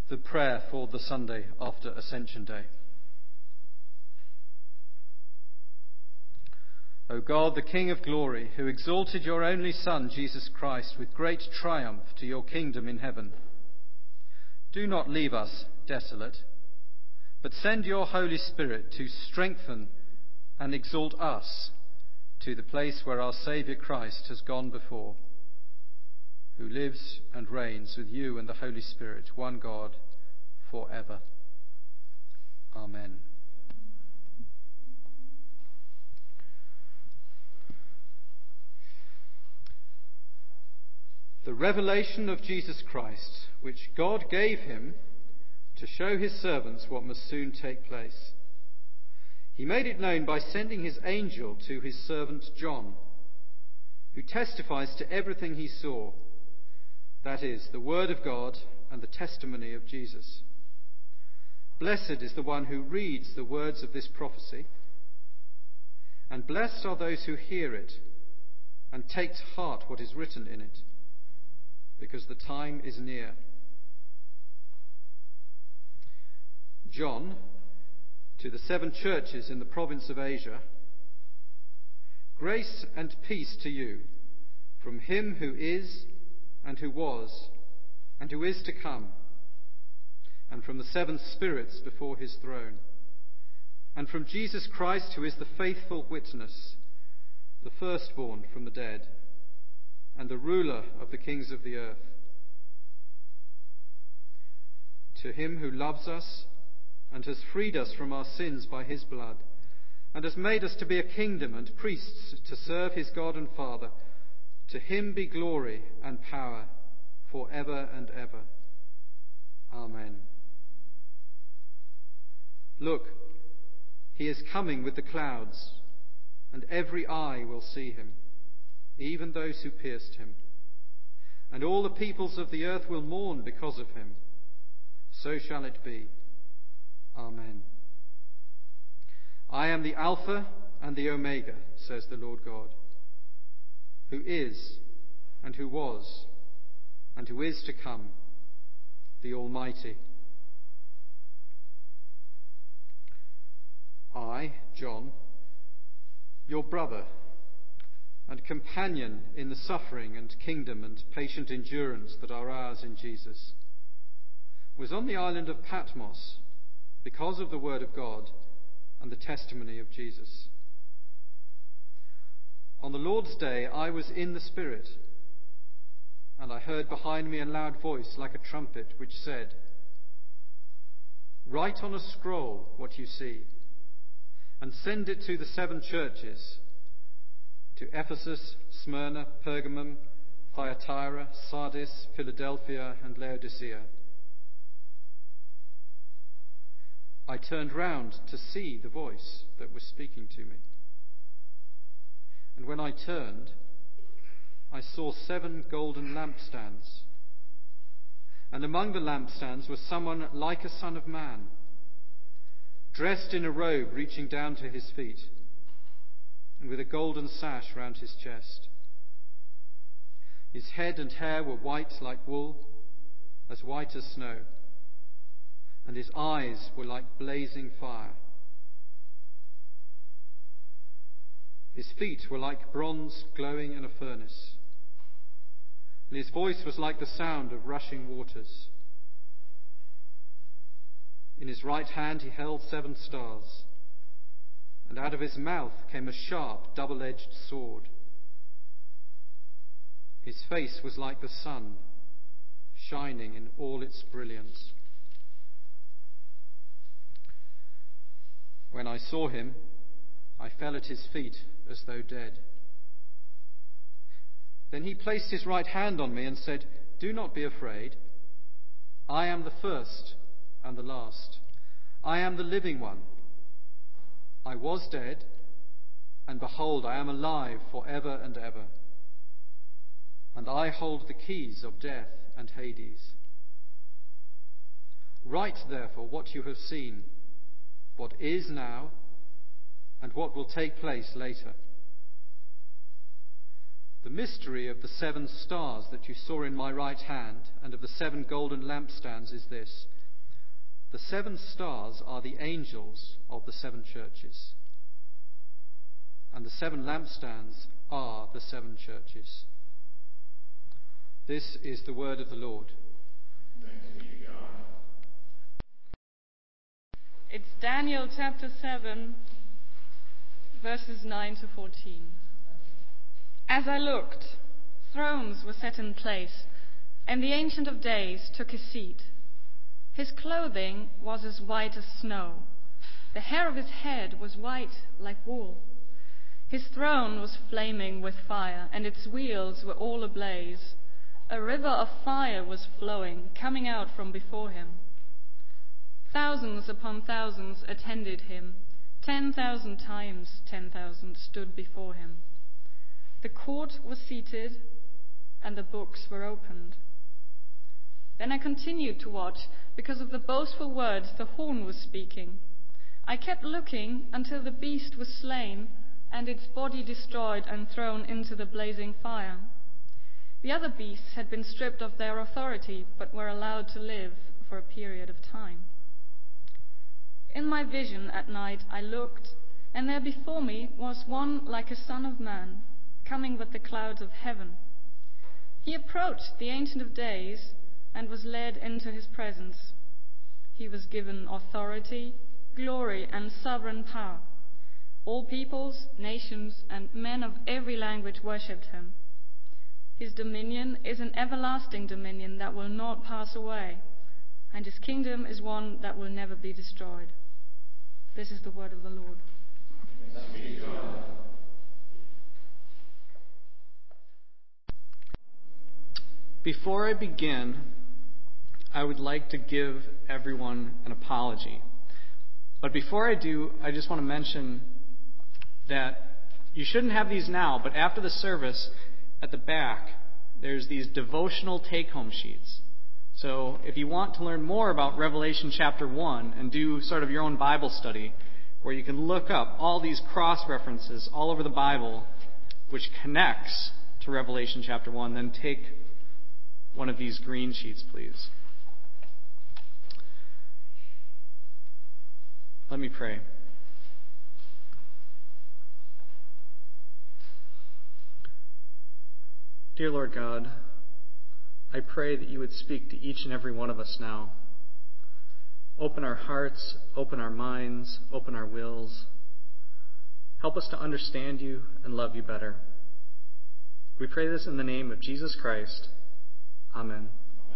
The prayer for the Sunday after Ascension Day. O God, the King of glory, who exalted your only Son, Jesus Christ, with great triumph to your kingdom in heaven, do not leave us desolate, but send your Holy Spirit to strengthen and exalt us to the place where our Saviour Christ has gone before, who lives and reigns with you and the Holy Spirit, one God, forever. Amen. The revelation of Jesus Christ, which God gave him to show his servants what must soon take place. He made it known by sending his angel to his servant John, who testifies to everything he saw, that is, the word of God and the testimony of Jesus. Blessed is the one who reads the words of this prophecy, and blessed are those who hear it and take to heart what is written in it, because the time is near. John, to the 7 churches in the province of Asia, grace and peace to you from him who is and who was and who is to come, and from the 7 spirits before his throne, and from Jesus Christ, who is the faithful witness, the firstborn from the dead, and the ruler of the kings of the earth. To him who loves us and has freed us from our sins by his blood, and has made us to be a kingdom and priests to serve his God and Father, to him be glory and power for ever and ever. Amen. Look, he is coming with the clouds, and every eye will see him, even those who pierced him. And all the peoples of the earth will mourn because of him. So shall it be. Amen. I am the Alpha and the Omega, says the Lord God, who is and who was and who is to come, the Almighty. I, John, your brother and companion in the suffering and kingdom and patient endurance that are ours in Jesus, was on the island of Patmos because of the word of God and the testimony of Jesus. On the Lord's day I was in the Spirit, and I heard behind me a loud voice like a trumpet which said, "Write on a scroll what you see, and send it to the 7 churches, to Ephesus, Smyrna, Pergamum, Thyatira, Sardis, Philadelphia, and Laodicea." I turned round to see the voice that was speaking to me. And when I turned, I saw 7 golden lampstands. And among the lampstands was someone like a son of man, dressed in a robe reaching down to his feet, and with a golden sash round his chest. His head and hair were white like wool, as white as snow, and his eyes were like blazing fire. His feet were like bronze glowing in a furnace, and his voice was like the sound of rushing waters. In his right hand he held 7 stars, and out of his mouth came a sharp, double-edged sword. His face was like the sun, shining in all its brilliance. When I saw him, I fell at his feet as though dead. Then he placed his right hand on me and said, "Do not be afraid. I am the first and the last. I am the living one. I was dead, and behold, I am alive forever and ever. And I hold the keys of death and Hades. Write, therefore, what you have seen, what is now, and what will take place later. The mystery of the 7 stars that you saw in my right hand and of the 7 golden lampstands is this: The 7 stars are the angels of the 7 churches, and the 7 lampstands are the 7 churches. This is the word of the Lord. Thanks be to God. It's Daniel chapter 7, verses 9 to 14. As I looked, thrones were set in place, and the Ancient of Days took his seat. His clothing was as white as snow. The hair of his head was white like wool. His throne was flaming with fire, and its wheels were all ablaze. A river of fire was flowing, coming out from before him. Thousands upon thousands attended him. 10,000 times 10,000 stood before him. The court was seated, and the books were opened. Then I continued to watch, because of the boastful words the horn was speaking. I kept looking until the beast was slain, and its body destroyed and thrown into the blazing fire. The other beasts had been stripped of their authority, but were allowed to live for a period of time. In my vision at night I looked, and there before me was one like a son of man, coming with the clouds of heaven. He approached the Ancient of Days and was led into his presence. He was given authority, glory, and sovereign power. All peoples, nations, and men of every language worshipped him. His dominion is an everlasting dominion that will not pass away, and his kingdom is one that will never be destroyed. This is the word of the Lord. Thanks be to God. Before I begin, I would like to give everyone an apology. But before I do, I just want to mention that you shouldn't have these now, but after the service, at the back, there's these devotional take-home sheets. So if you want to learn more about Revelation chapter 1 and do sort of your own Bible study, where you can look up all these cross-references all over the Bible, which connects to Revelation chapter 1, then take one of these green sheets, please. Let me pray. Dear Lord God, I pray that you would speak to each and every one of us now. Open our hearts, open our minds, open our wills. Help us to understand you and love you better. We pray this in the name of Jesus Christ. Amen.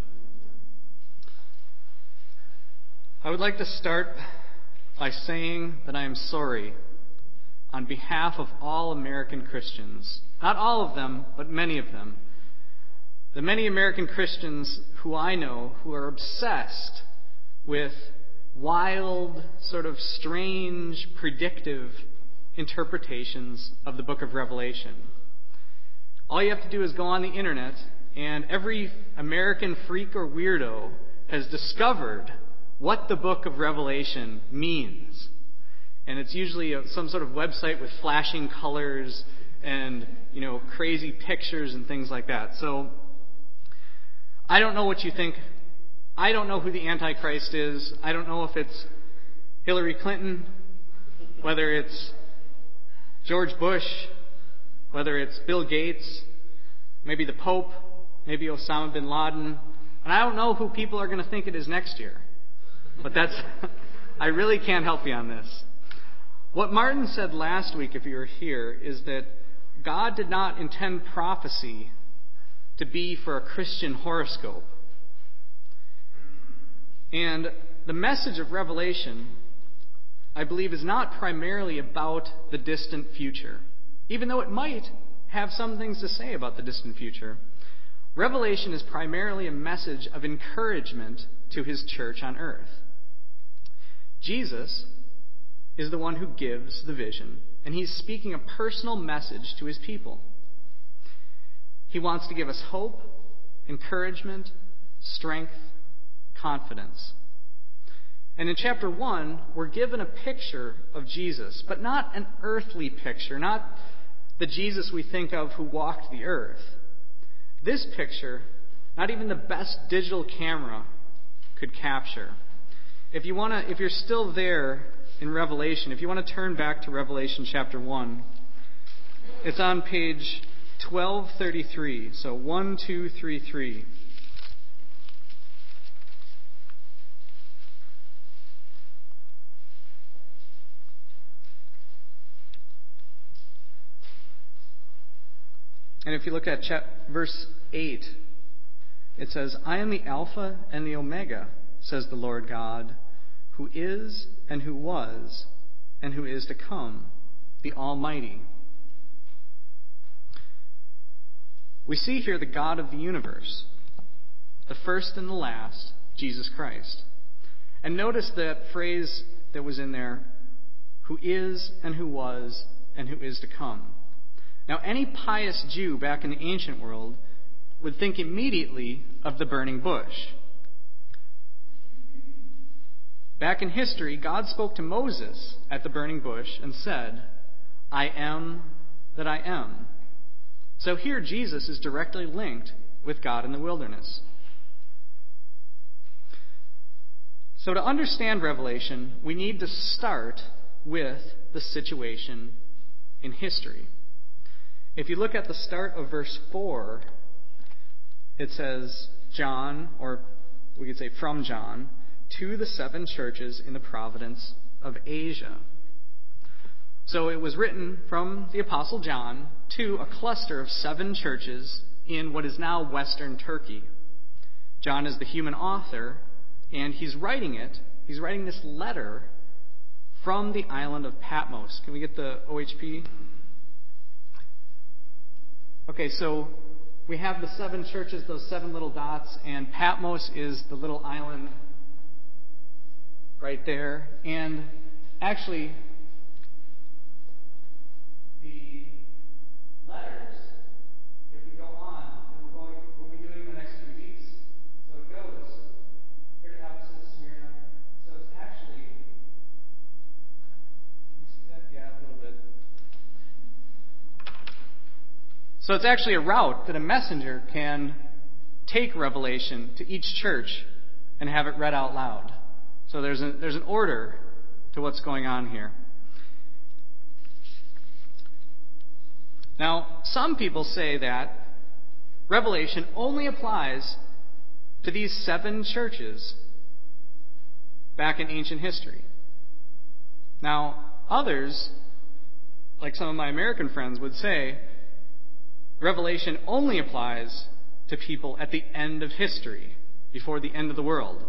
I would like to start by saying that I am sorry on behalf of all American Christians. Not all of them, but many of them. The many American Christians who I know who are obsessed with wild, sort of strange, predictive interpretations of the book of Revelation. All you have to do is go on the internet, and every American freak or weirdo has discovered what the book of Revelation means. And it's usually some sort of website with flashing colors and, crazy pictures and things like that. So, I don't know what you think. I don't know who the Antichrist is. I don't know if it's Hillary Clinton, whether it's George Bush, whether it's Bill Gates, maybe the Pope, maybe Osama bin Laden. And I don't know who people are going to think it is next year. But I really can't help you on this. What Martin said last week, if you were here, is that God did not intend prophecy to be for a Christian horoscope. And the message of Revelation, I believe, is not primarily about the distant future. Even though it might have some things to say about the distant future, Revelation is primarily a message of encouragement to his church on earth. Jesus is the one who gives the vision, and he's speaking a personal message to his people. He wants to give us hope, encouragement, strength, confidence. And in chapter 1, we're given a picture of Jesus, but not an earthly picture, not the Jesus we think of who walked the earth. This picture, not even the best digital camera could capture. if you're still there in Revelation, if you want to turn back to Revelation chapter 1, it's on page 1233, so 1233. And if you look at verse 8, it says, I am the Alpha and the Omega, says the Lord God, who is and who was and who is to come, the Almighty. We see here the God of the universe, the first and the last, Jesus Christ. And notice that phrase that was in there, who is and who was and who is to come. Now, any pious Jew back in the ancient world would think immediately of the burning bush. Back in history, God spoke to Moses at the burning bush and said, I am that I am. So here Jesus is directly linked with God in the wilderness. So to understand Revelation, we need to start with the situation in history. If you look at the start of verse 4, it says, John, or we could say from John, to the 7 churches in the province of Asia. So it was written from the Apostle John to a cluster of 7 churches in what is now Western Turkey. John is the human author, and he's writing this letter from the island of Patmos. Can we get the OHP? Okay, so we have the 7 churches, those 7 little dots, and Patmos is the little island right there. And actually, the letters, if we go on, and we'll be doing the next few weeks. So it goes here to Ephesus, Smyrna. So it's actually, can you see that? Yeah, a little bit. So it's actually a route that a messenger can take Revelation to each church and have it read out loud. So there's an order to what's going on here. Now, some people say that Revelation only applies to these 7 churches back in ancient history. Now, others, like some of my American friends, would say Revelation only applies to people at the end of history, before the end of the world.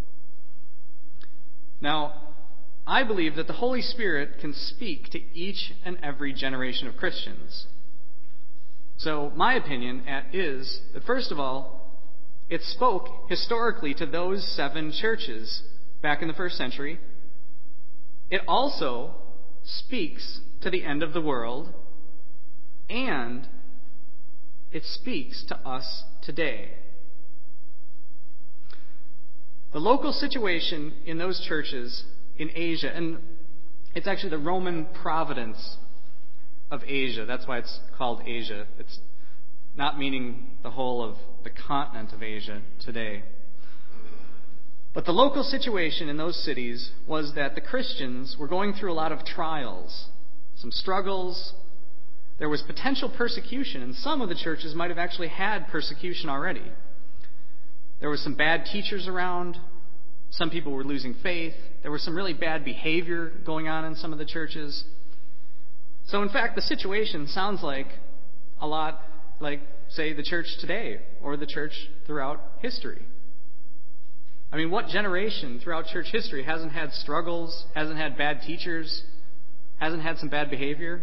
Now, I believe that the Holy Spirit can speak to each and every generation of Christians. So my opinion is that, first of all, it spoke historically to those 7 churches back in the first century. It also speaks to the end of the world, and it speaks to us today. The local situation in those churches in Asia, and it's actually the Roman province of Asia. That's why it's called Asia. It's not meaning the whole of the continent of Asia today. But the local situation in those cities was that the Christians were going through a lot of trials, some struggles. There was potential persecution, and some of the churches might have actually had persecution already. There were some bad teachers around. Some people were losing faith. There was some really bad behavior going on in some of the churches. So, in fact, the situation sounds like a lot like, say, the church today or the church throughout history. I mean, what generation throughout church history hasn't had struggles, hasn't had bad teachers, hasn't had some bad behavior?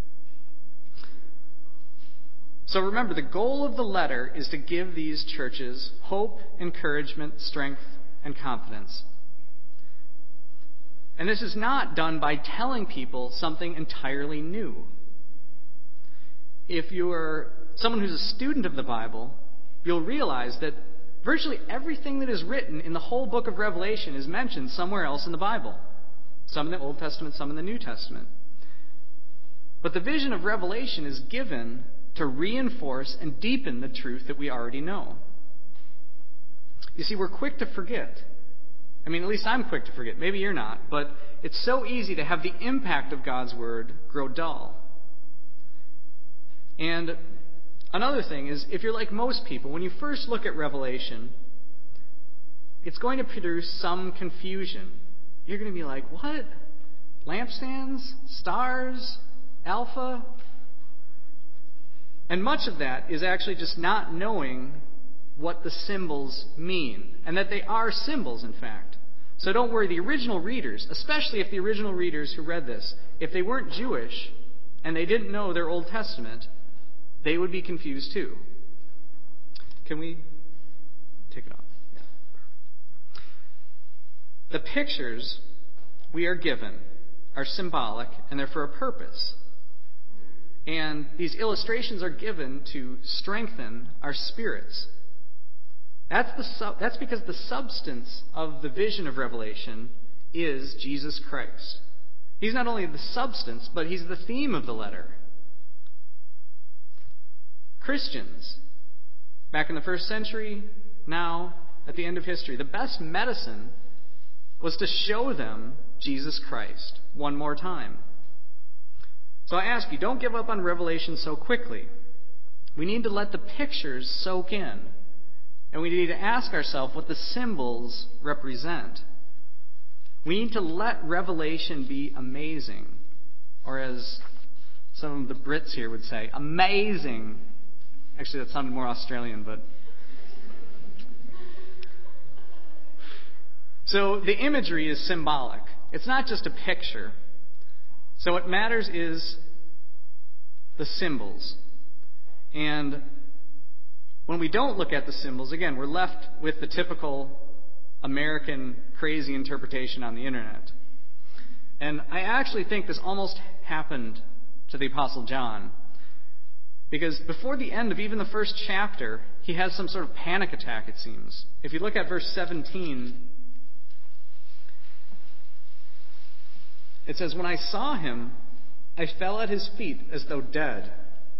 So remember, the goal of the letter is to give these churches hope, encouragement, strength, and confidence. And this is not done by telling people something entirely new. If you're someone who's a student of the Bible, you'll realize that virtually everything that is written in the whole book of Revelation is mentioned somewhere else in the Bible. Some in the Old Testament, some in the New Testament. But the vision of Revelation is given to reinforce and deepen the truth that we already know. You see, we're quick to forget I mean, at least I'm quick to forget. Maybe you're not. But it's so easy to have the impact of God's Word grow dull. And another thing is, if you're like most people, when you first look at Revelation, it's going to produce some confusion. You're going to be like, what? Lampstands? Stars? Alpha? And much of that is actually just not knowing what the symbols mean, and that they are symbols, in fact. So don't worry, the original readers, especially if the original readers who read this, if they weren't Jewish and they didn't know their Old Testament, they would be confused too. Can we take it off? Yeah. The pictures we are given are symbolic, and they're for a purpose. And these illustrations are given to strengthen our spirits. That's because the substance of the vision of Revelation is Jesus Christ. He's not only the substance, but he's the theme of the letter. Christians, back in the first century, now at the end of history, the best medicine was to show them Jesus Christ one more time. So I ask you, don't give up on Revelation so quickly. We need to let the pictures soak in. And we need to ask ourselves what the symbols represent. We need to let Revelation be amazing. Or as some of the Brits here would say, amazing. Actually, that sounded more Australian, but... So the imagery is symbolic. It's not just a picture. So what matters is the symbols. And when we don't look at the symbols, again, we're left with the typical American crazy interpretation on the internet. And I actually think this almost happened to the Apostle John. Because before the end of even the first chapter, he has some sort of panic attack, it seems. If you look at verse 17, it says, "When I saw him, I fell at his feet as though dead."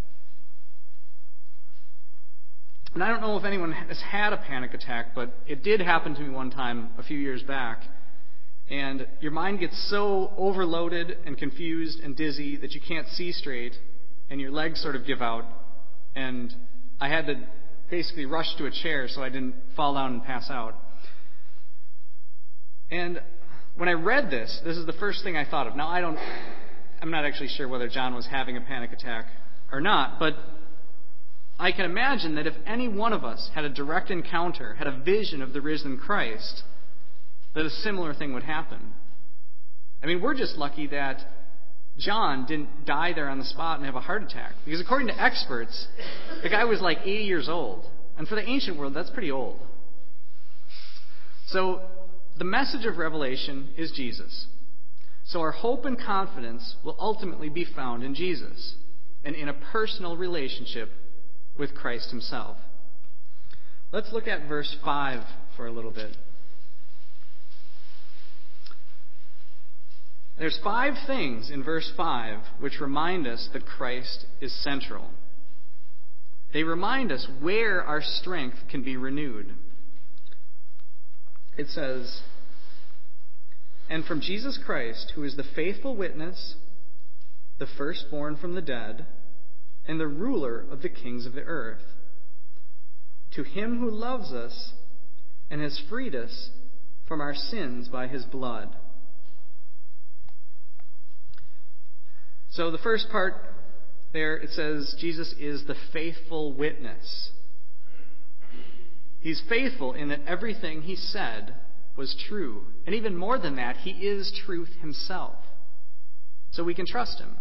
And I don't know if anyone has had a panic attack, but it did happen to me one time a few years back. And your mind gets so overloaded and confused and dizzy that you can't see straight, and your legs sort of give out. And I had to basically rush to a chair so I didn't fall down and pass out. And when I read this is the first thing I thought of. Now, I'm not actually sure whether John was having a panic attack or not, but I can imagine that if any one of us had a direct encounter, had a vision of the risen Christ, that a similar thing would happen. I mean, we're just lucky that John didn't die there on the spot and have a heart attack. Because according to experts, the guy was like 80 years old. And for the ancient world, that's pretty old. So, the message of Revelation is Jesus. So our hope and confidence will ultimately be found in Jesus and in a personal relationship with Christ himself. Let's look at verse 5 for a little bit. There's 5 things in verse 5 which remind us that Christ is central. They remind us where our strength can be renewed. It says, "And from Jesus Christ, who is the faithful witness, the firstborn from the dead, and the ruler of the kings of the earth, to him who loves us and has freed us from our sins by his blood." So the first part there, it says Jesus is the faithful witness. He's faithful in that everything he said was true. And even more than that, he is truth himself. So we can trust him.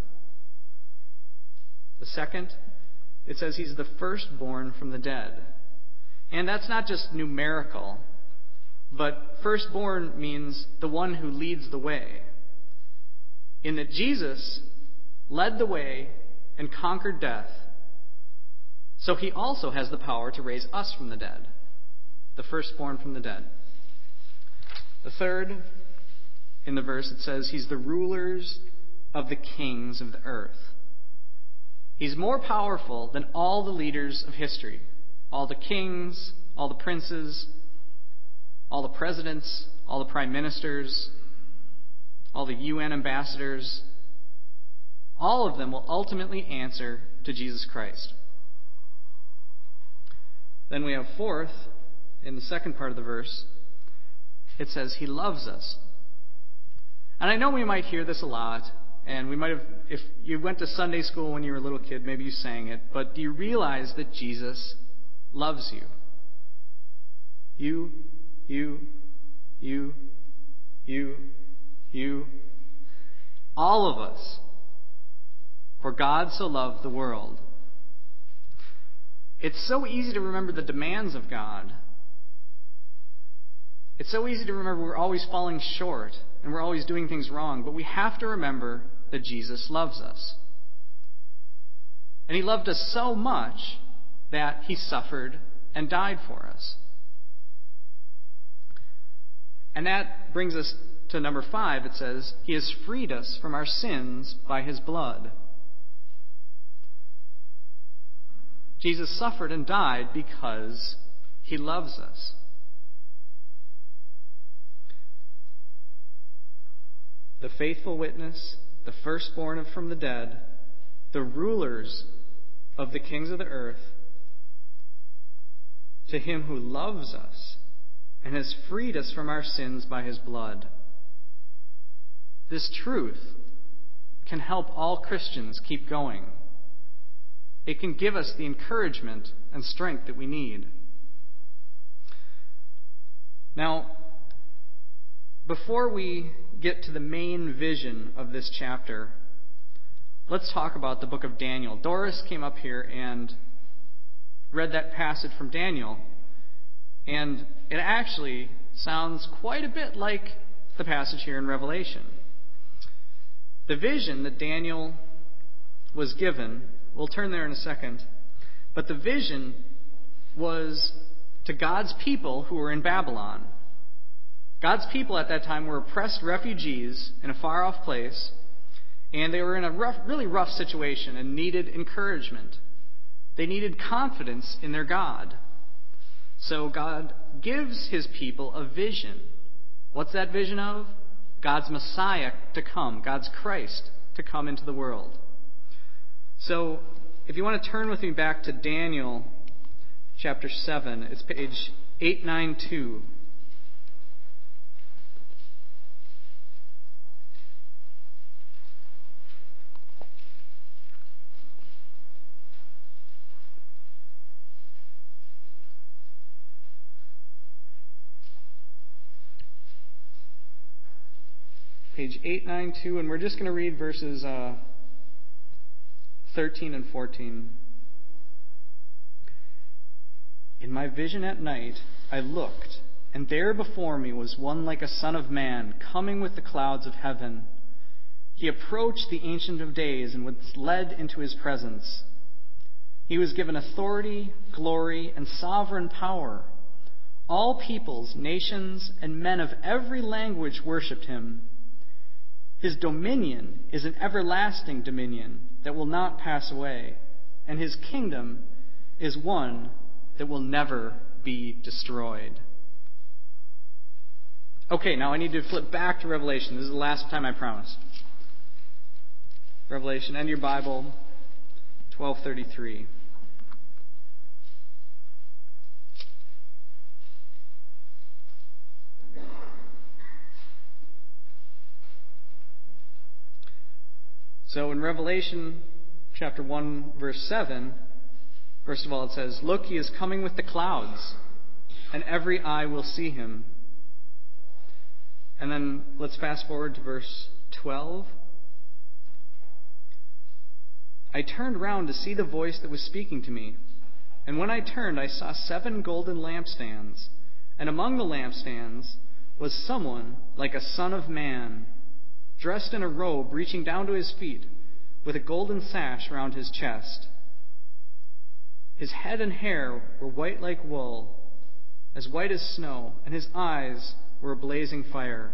The second, it says he's the firstborn from the dead. And that's not just numerical, but firstborn means the one who leads the way. In that Jesus led the way and conquered death, so he also has the power to raise us from the dead. The firstborn from the dead. The third, in the verse, it says he's the rulers of the kings of the earth. He's more powerful than all the leaders of history. All the kings, all the princes, all the presidents, all the prime ministers, all the UN ambassadors, all of them will ultimately answer to Jesus Christ. Then we have fourth, in the second part of the verse, it says, He loves us. And I know we might hear this a lot, and we might have, if you went to Sunday school when you were a little kid, maybe you sang it, but do you realize that Jesus loves you? You, all of us. For God so loved the world. It's so easy to remember the demands of God. It's so easy to remember we're always falling short and we're always doing things wrong, but we have to remember that Jesus loves us. And He loved us so much that He suffered and died for us. And that brings us to number 5. It says, He has freed us from our sins by His blood. Jesus suffered and died because He loves us. The faithful witness, the firstborn from the dead, the rulers of the kings of the earth, to Him who loves us and has freed us from our sins by His blood. This truth can help all Christians keep going. It can give us the encouragement and strength that we need. Now, before we get to the main vision of this chapter, let's talk about the book of Daniel. Doris came up here and read that passage from Daniel, and it actually sounds quite a bit like the passage here in Revelation. The vision that Daniel was given, we'll turn there in a second, but the vision was to God's people who were in Babylon. God's people at that time were oppressed refugees in a far-off place, and they were in a really rough situation and needed encouragement. They needed confidence in their God. So God gives His people a vision. What's that vision of? God's Messiah to come, God's Christ to come into the world. So if you want to turn with me back to Daniel chapter 7, it's page 892. Page 892, and we're just going to read verses 13 and 14. In my vision at night, I looked, and there before me was one like a son of man, coming with the clouds of heaven. He approached the Ancient of Days and was led into His presence. He was given authority, glory, and sovereign power. All peoples, nations, and men of every language worshipped Him. His dominion is an everlasting dominion that will not pass away, and His kingdom is one that will never be destroyed. Okay, now I need to flip back to Revelation. This is the last time, I promise. Revelation, end your Bible, 1233. So in Revelation chapter 1, verse 7, first of all it says, Look, He is coming with the clouds, and every eye will see Him. And then let's fast forward to verse 12. I turned round to see the voice that was speaking to me. And when I turned, I saw 7 golden lampstands. And among the lampstands was someone like a son of man, dressed in a robe reaching down to his feet, with a golden sash around his chest. His head and hair were white like wool, as white as snow, and his eyes were a blazing fire.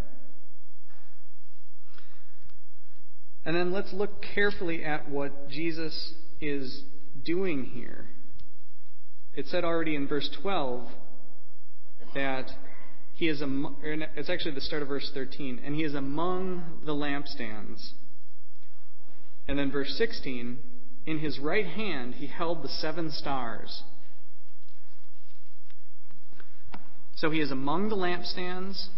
And then let's look carefully at what Jesus is doing here. It said already in verse 12 that he is it's actually the start of verse 13, and he is among the lampstands. And then verse 16, in his right hand he held the 7 stars. So he is among the lampstands,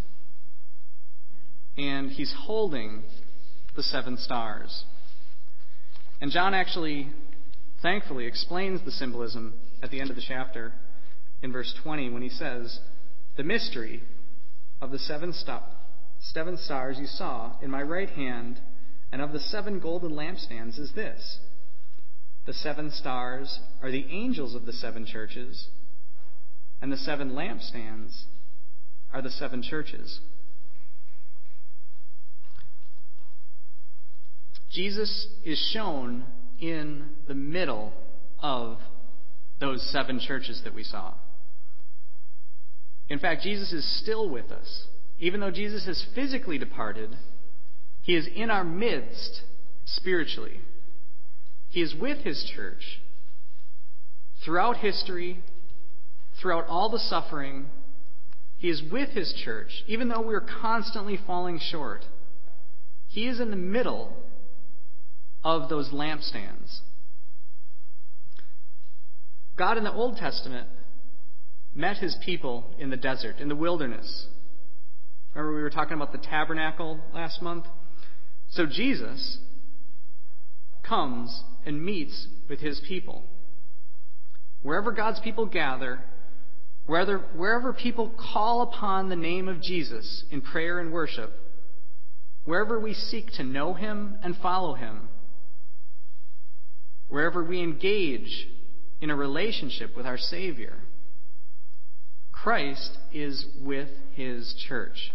and he's holding the 7 stars. And John actually, thankfully, explains the symbolism at the end of the chapter in verse 20 when he says, the mystery of the 7 stars you saw in my right hand and of the 7 golden lampstands is this. The 7 stars are the angels of the 7 churches, and the 7 lampstands are the 7 churches. Jesus is shown in the middle of those 7 churches that we saw. In fact, Jesus is still with us. Even though Jesus has physically departed, he is in our midst spiritually. He is with his church throughout history, throughout all the suffering. He is with his church, even though we are constantly falling short. He is in the middle of those lampstands. God in the Old Testament met his people in the desert, in the wilderness. Remember we were talking about the tabernacle last month? So Jesus comes and meets with his people. Wherever God's people gather, wherever people call upon the name of Jesus in prayer and worship, wherever we seek to know him and follow him, wherever we engage in a relationship with our Savior, Christ is with his church.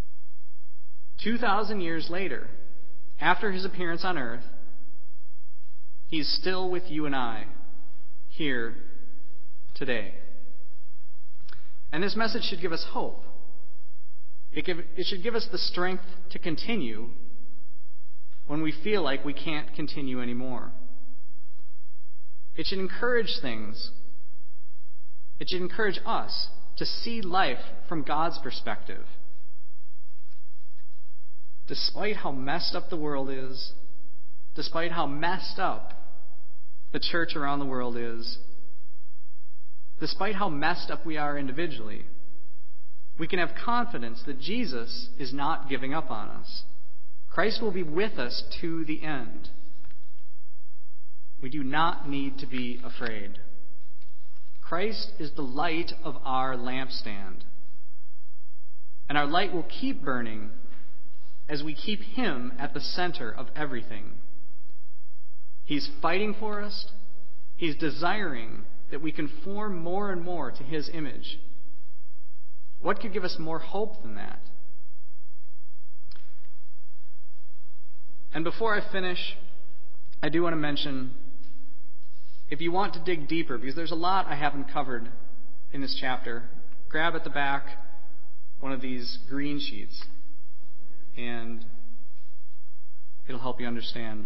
2,000 years later, after his appearance on earth, he's still with you and I here today. And this message should give us hope. It should give us the strength to continue when we feel like we can't continue anymore. It should encourage things. It should encourage us to see life from God's perspective. Despite how messed up the world is, despite how messed up the church around the world is, despite how messed up we are individually, we can have confidence that Jesus is not giving up on us. Christ will be with us to the end. We do not need to be afraid. Christ is the light of our lampstand. And our light will keep burning as we keep him at the center of everything. He's fighting for us. He's desiring that we conform more and more to his image. What could give us more hope than that? And before I finish, I do want to mention, if you want to dig deeper, because there's a lot I haven't covered in this chapter, grab at the back one of these green sheets, and it'll help you understand.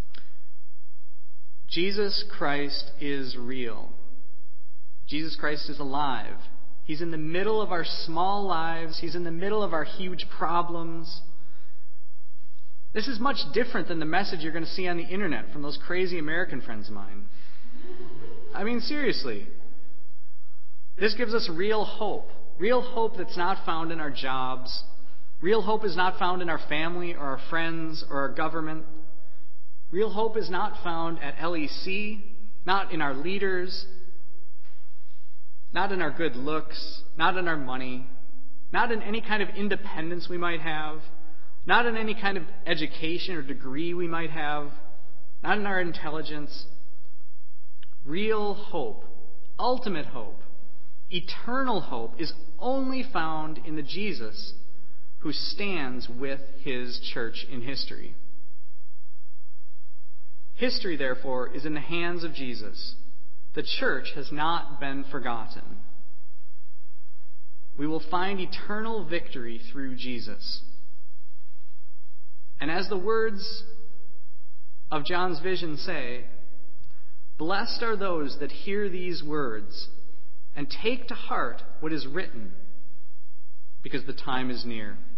Jesus Christ is real. Jesus Christ is alive. He's in the middle of our small lives. He's in the middle of our huge problems. This is much different than the message you're going to see on the internet from those crazy American friends of mine. I mean, seriously. This gives us real hope. Real hope that's not found in our jobs. Real hope is not found in our family or our friends or our government. Real hope is not found at LEC, not in our leaders, not in our good looks, not in our money, not in any kind of independence we might have, not in any kind of education or degree we might have, not in our intelligence. Real hope, ultimate hope, eternal hope is only found in the Jesus who stands with his church in history. History, therefore, is in the hands of Jesus. The church has not been forgotten. We will find eternal victory through Jesus. And as the words of John's vision say, blessed are those that hear these words and take to heart what is written, because the time is near.